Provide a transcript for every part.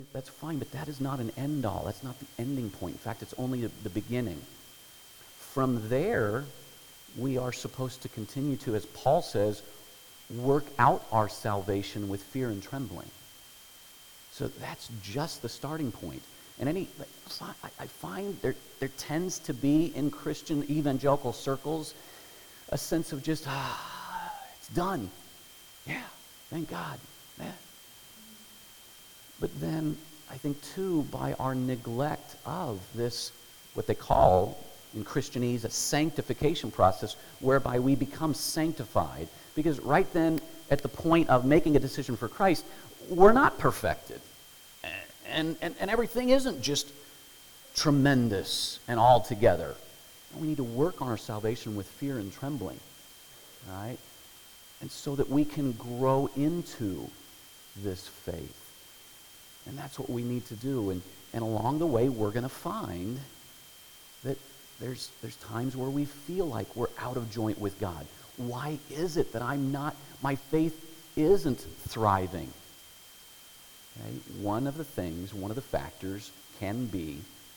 that's fine, but that is not an end all. That's not the ending point. In fact, it's only the beginning. From there, we are supposed to continue to, as Paul says, work out our salvation with fear and trembling. So that's just the starting point. And I find there tends to be in Christian evangelical circles a sense of just, it's done. Yeah, thank God. Yeah. But then I think too, by our neglect of this, what they call in Christianese a sanctification process, whereby we become sanctified, because right then at the point of making a decision for Christ, we're not perfected. And everything isn't just tremendous and all together. We need to work on our salvation with fear and trembling, right? And so that we can grow into this faith. And that's what we need to do. And along the way, we're going to find that there's times where we feel like we're out of joint with God. Why is it that my faith isn't thriving? Okay? One of the factors can be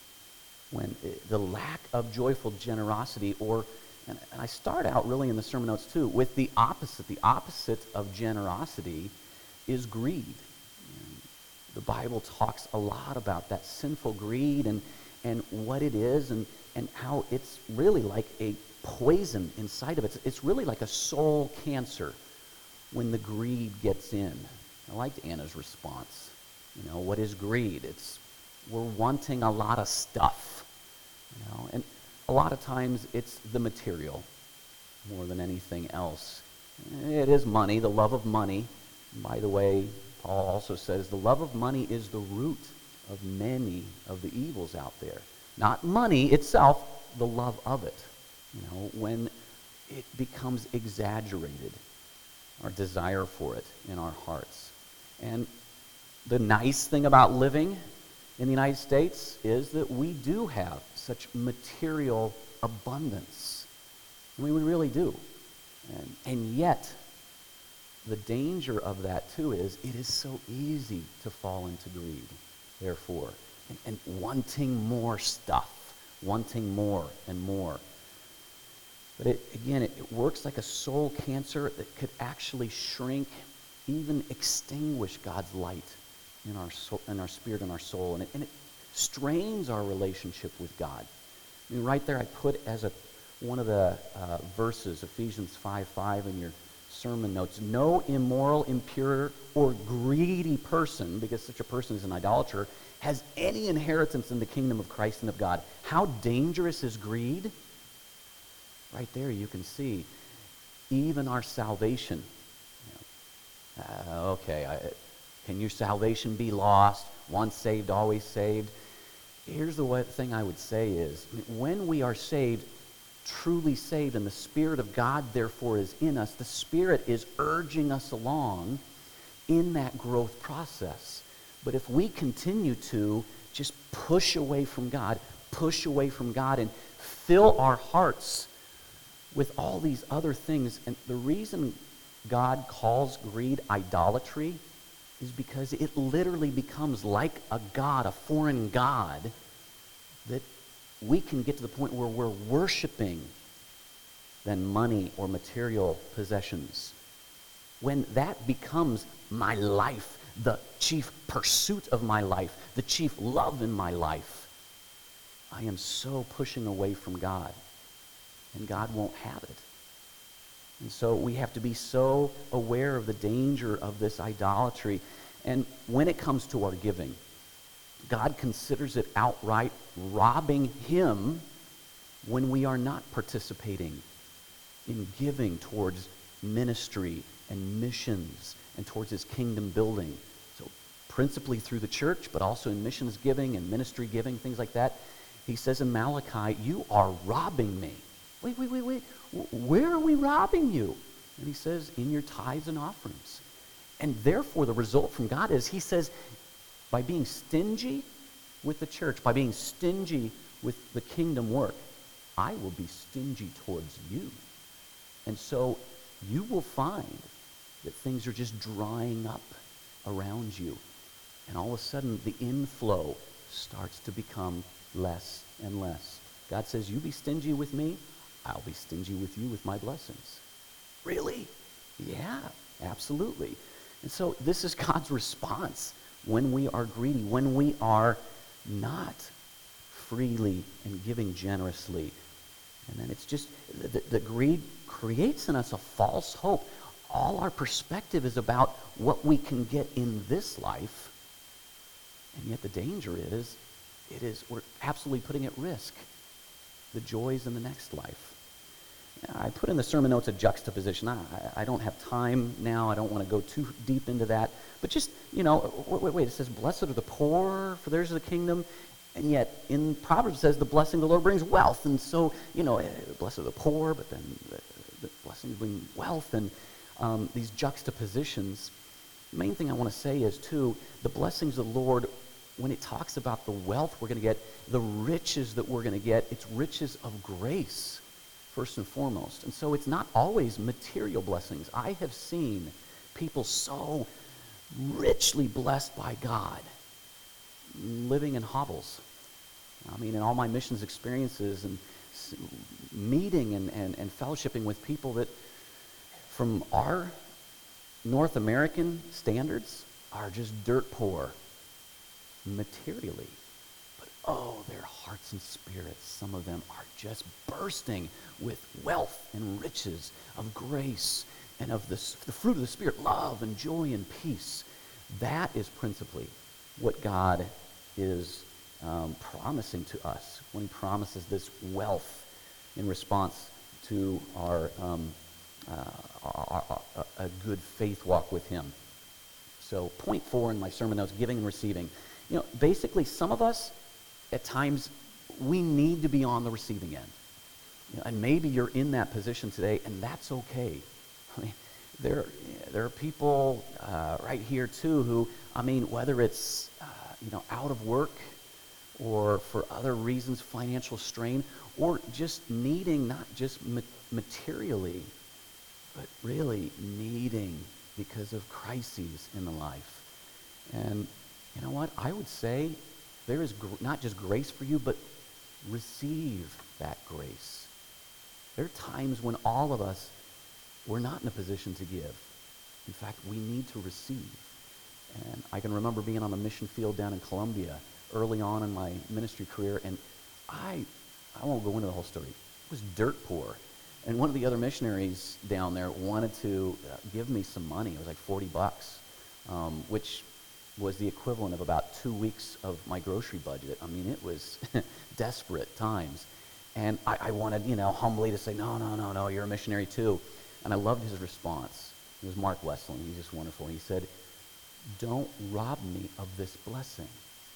when the lack of joyful generosity, and I start out really in the sermon notes too, with the opposite. The opposite of generosity is greed. And the Bible talks a lot about that sinful greed and what it is and how it's really like a poison inside of it. It's really like a soul cancer when the greed gets in. I liked Anna's response. What is greed? We're wanting a lot of stuff. And a lot of times it's the material more than anything else. It is money, the love of money. And by the way, Paul also says the love of money is the root of many of the evils out there. Not money itself, the love of it. When it becomes exaggerated, our desire for it in our hearts. And the nice thing about living in the United States is that we do have such material abundance. We really do. And yet, the danger of that too is it is so easy to fall into greed, therefore, and wanting more stuff, wanting more and more. But it works like a soul cancer that could actually shrink, even extinguish God's light in our soul, in our spirit, and our soul, and it strains our relationship with God. I mean, right there, I put as one of the verses, Ephesians 5:5 in your sermon notes. No immoral, impure, or greedy person, because such a person is an idolater, has any inheritance in the kingdom of Christ and of God. How dangerous is greed? Right there, you can see even our salvation. Can your salvation be lost? Once saved, always saved. Here's the thing I would say is, when we are saved, truly saved, and the Spirit of God therefore is in us, the Spirit is urging us along in that growth process. But if we continue to just push away from God, and fill our hearts with all these other things, and the reason God calls greed idolatry is because it literally becomes like a god, a foreign god, that we can get to the point where we're worshiping than money or material possessions. When that becomes my life, the chief pursuit of my life, the chief love in my life, I am so pushing away from God, and God won't have it. And so we have to be so aware of the danger of this idolatry. And when it comes to our giving, God considers it outright robbing Him when we are not participating in giving towards ministry and missions and towards His kingdom building. So principally through the church, but also in missions giving and ministry giving, things like that. He says in Malachi, you are robbing me. Wait. Where are we robbing you? And he says, in your tithes and offerings. And therefore, the result from God is, he says, by being stingy with the church, by being stingy with the kingdom work, I will be stingy towards you. And so you will find that things are just drying up around you. And all of a sudden, the inflow starts to become less and less. God says, you be stingy with me, I'll be stingy with you with my blessings. Really? Yeah, absolutely. And so this is God's response when we are greedy, when we are not freely and giving generously. And then it's just, the greed creates in us a false hope. All our perspective is about what we can get in this life. And yet the danger is, we're absolutely putting at risk the joys in the next life. I put in the sermon notes a juxtaposition. I don't have time now. I don't want to go too deep into that. But just, wait, it says, blessed are the poor, for theirs is the kingdom. And yet, in Proverbs it says, the blessing of the Lord brings wealth. And so, blessed are the poor, but then the blessings bring wealth. And these juxtapositions. The main thing I want to say is, too, the blessings of the Lord, when it talks about the wealth we're going to get, the riches that we're going to get, it's riches of grace, first and foremost. And so it's not always material blessings. I have seen people so richly blessed by God living in hovels. I mean, in all my missions experiences and meeting and fellowshipping with people that from our North American standards are just dirt poor materially. But oh, their hearts and spirits, some of them are just bursting with wealth and riches of grace and of the fruit of the Spirit, love and joy and peace. That is principally what God is promising to us when he promises this wealth in response to our a good faith walk with him. So point 4 in my sermon notes, giving and receiving. Basically some of us at times we need to be on the receiving end. And maybe you're in that position today, and that's okay. I mean, there are people right here too who, whether it's out of work or for other reasons, financial strain, or just needing not just materially, but really needing because of crises in the life. And you know what? I would say there is not just grace for you, but receive that grace. There are times when all of us, we're not in a position to give. In fact, we need to receive. And I can remember being on the mission field down in Colombia early on in my ministry career, and I won't go into the whole story. It was dirt poor. And one of the other missionaries down there wanted to give me some money. It was like $40, which was the equivalent of about 2 weeks of my grocery budget. It was desperate times. And I wanted, humbly to say, no, you're a missionary too. And I loved his response. It was Mark Westland. He's just wonderful. He said, don't rob me of this blessing.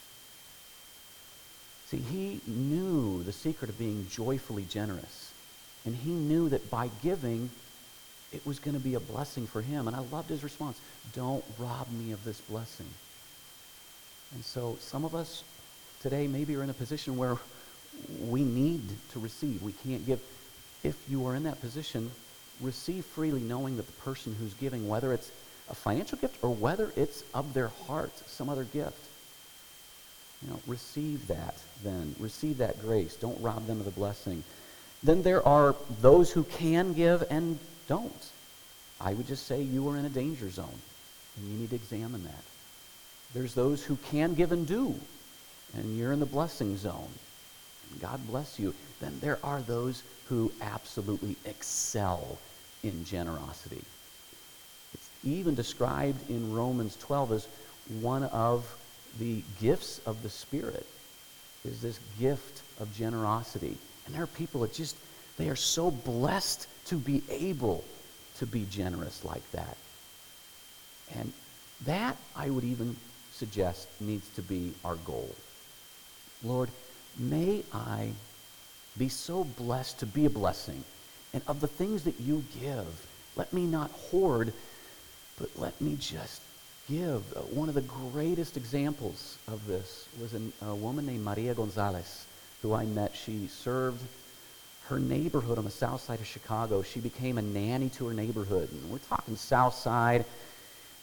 See, he knew the secret of being joyfully generous. And he knew that by giving, it was going to be a blessing for him. And I loved his response. Don't rob me of this blessing. And so some of us today maybe are in a position where we need to receive. We can't give. If you are in that position, receive freely, knowing that the person who's giving, whether it's a financial gift or whether it's of their heart, some other gift, receive that then. Receive that grace. Don't rob them of the blessing. Then there are those who can give and don't. I would just say you are in a danger zone, and you need to examine that. There's those who can give and do, and you're in the blessing zone. And God bless you. Then there are those who absolutely excel in generosity. It's even described in Romans 12 as one of the gifts of the Spirit, is this gift of generosity. And there are people that they are so blessed to be able to be generous like that. And that, I would even suggest, needs to be our goal. Lord, may I be so blessed to be a blessing. And of the things that you give, let me not hoard, but let me just give. One of the greatest examples of this was a woman named Maria Gonzalez, who I met. She served her neighborhood on the south side of Chicago. She became a nanny to her neighborhood. And we're talking south side.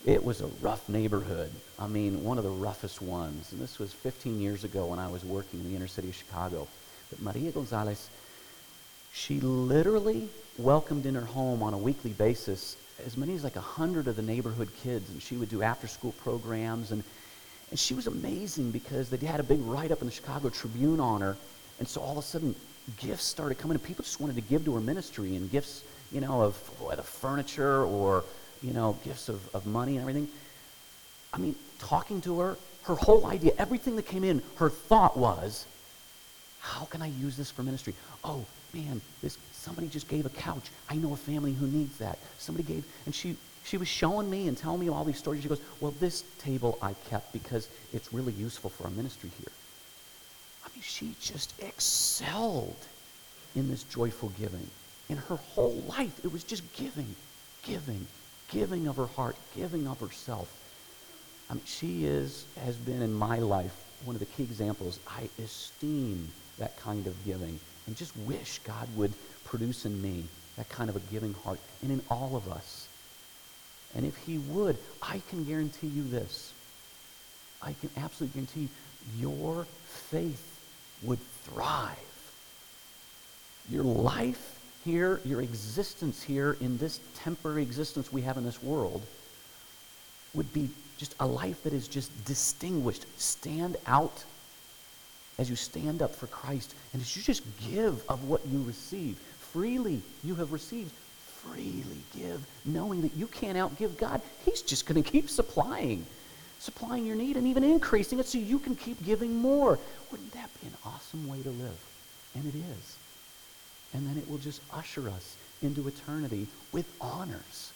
It was a rough neighborhood. I mean, one of the roughest ones. And this was 15 years ago when I was working in the inner city of Chicago. But Maria Gonzalez, she literally welcomed in her home on a weekly basis as many as like 100 of the neighborhood kids. And she would do after-school programs. And she was amazing because they had a big write-up in the Chicago Tribune on her. And so all of a sudden, gifts started coming, and people just wanted to give to her ministry, and gifts, of whether furniture or, gifts of money and everything. I mean, talking to her, her whole idea, everything that came in, her thought was, how can I use this for ministry? Oh, man, somebody just gave a couch. I know a family who needs that. Somebody gave, and she was showing me and telling me all these stories. She goes, well, this table I kept because it's really useful for our ministry here. I mean, she just excelled in this joyful giving. In her whole life, it was just giving of her heart, giving of herself. I mean, she has been in my life one of the key examples. I esteem that kind of giving and just wish God would produce in me that kind of a giving heart and in all of us. And if he would, I can guarantee you this. I can absolutely guarantee your faith would thrive. Your life here, your existence here in this temporary existence we have in this world would be just a life that is just distinguished. Stand out as you stand up for Christ, and as you just give of what you receive. Freely you have received, freely give, knowing that you can't outgive God. He's just going to keep supplying your need and even increasing it so you can keep giving more. Wouldn't that be an awesome way to live? And it is. And then it will just usher us into eternity with honors,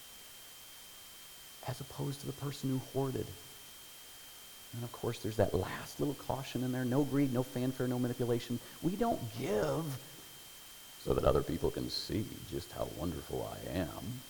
as opposed to the person who hoarded. And of course, there's that last little caution in there. No greed, no fanfare, no manipulation. We don't give so that other people can see just how wonderful I am.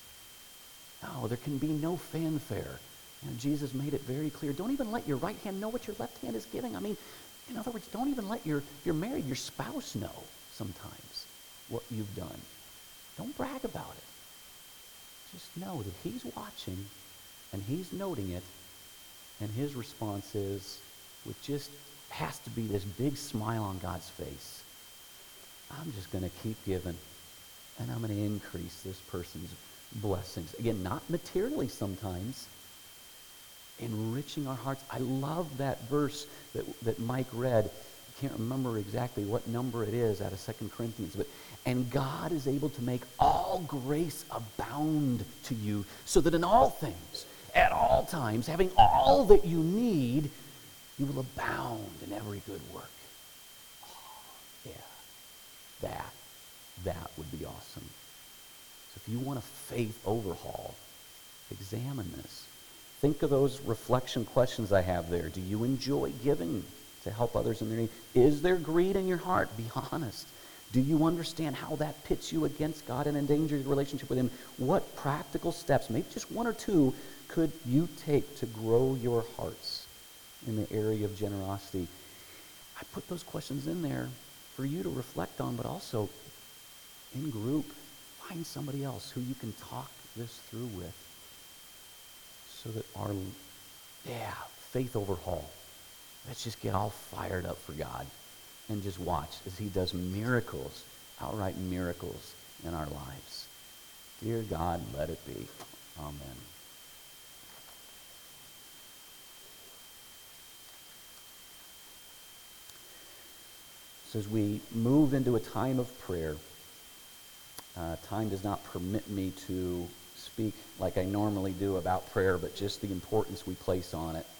No, there can be no fanfare. And Jesus made it very clear. Don't even let your right hand know what your left hand is giving. I mean, in other words, don't even let if you're married, your spouse know sometimes what you've done. Don't brag about it. Just know that he's watching and he's noting it, and his response is, with just has to be this big smile on God's face. I'm just going to keep giving, and I'm going to increase this person's blessings. Again, not materially sometimes, enriching our hearts. I love that verse that Mike read. I can't remember exactly what number it is out of 2 Corinthians, but and God is able to make all grace abound to you, so that in all things, at all times, having all that you need, you will abound in every good work. Oh, yeah. That would be awesome. So if you want a faith overhaul, examine this. Think of those reflection questions I have there. Do you enjoy giving to help others in their need? Is there greed in your heart? Be honest. Do you understand how that pits you against God and endangers your relationship with him? What practical steps, maybe just one or two, could you take to grow your hearts in the area of generosity? I put those questions in there for you to reflect on, but also in group, find somebody else who you can talk this through with, so that our faith overhaul. Let's just get all fired up for God and just watch as he does miracles, outright miracles in our lives. Dear God, let it be. Amen. So as we move into a time of prayer, time does not permit me to speak like I normally do about prayer, but just the importance we place on it.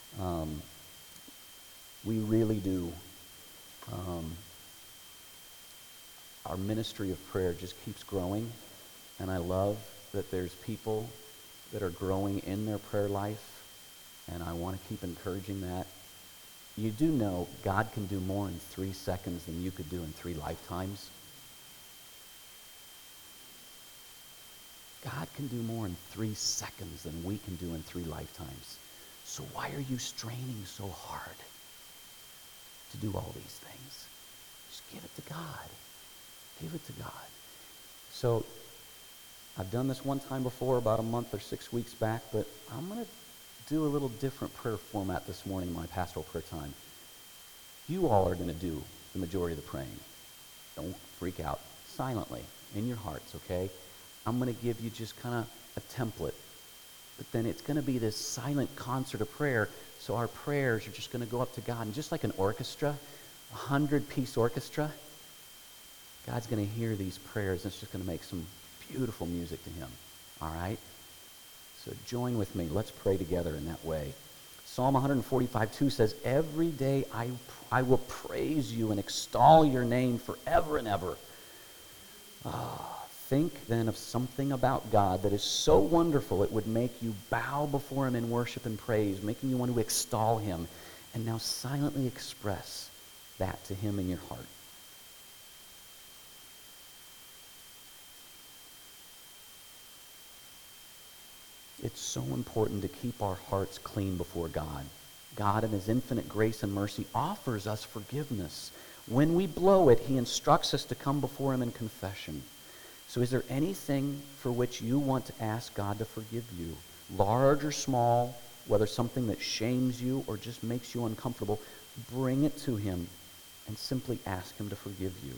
We really do. Our ministry of prayer just keeps growing, and I love that there's people that are growing in their prayer life, and I want to keep encouraging that. You do know God can do more in 3 seconds than you could do in 3 lifetimes. God can do more in 3 seconds than we can do in 3 lifetimes. So why are you straining so hard to do all these things? Just give it to God. Give it to God. So I've done this one time before, about a month or 6 weeks back, but I'm going to do a little different prayer format this morning in my pastoral prayer time. You all are going to do the majority of the praying. Don't freak out. Silently, in your hearts, okay? I'm going to give you just kind of a template. But then it's going to be this silent concert of prayer, so our prayers are just going to go up to God. And just like an orchestra, a 100-piece orchestra, God's going to hear these prayers, and it's just going to make some beautiful music to him. All right? So join with me. Let's pray together in that way. Psalm 145:2 says, "Every day I will praise you and extol your name forever and ever." Think then of something about God that is so wonderful it would make you bow before him in worship and praise, making you want to extol him. And now silently express that to him in your heart. It's so important to keep our hearts clean before God. God, in his infinite grace and mercy, offers us forgiveness. When we blow it, he instructs us to come before him in confession. So is there anything for which you want to ask God to forgive you? Large or small, whether something that shames you or just makes you uncomfortable, bring it to him and simply ask him to forgive you.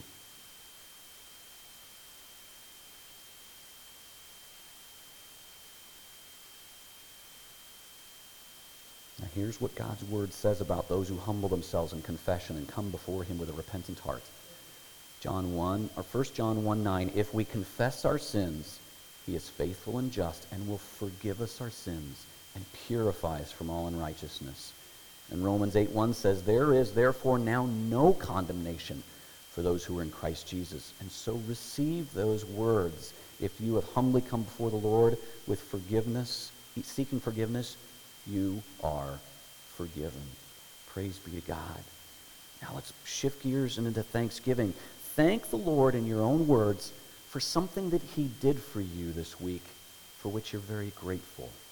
Now here's what God's word says about those who humble themselves in confession and come before him with a repentant heart. 1 John 1:9, "If we confess our sins, he is faithful and just and will forgive us our sins and purify us from all unrighteousness." And Romans 8:1 says, "There is therefore now no condemnation for those who are in Christ Jesus." And so receive those words. If you have humbly come before the Lord with forgiveness, seeking forgiveness, you are forgiven. Praise be to God. Now let's shift gears and into thanksgiving. Thank the Lord in your own words for something that he did for you this week, for which you're very grateful.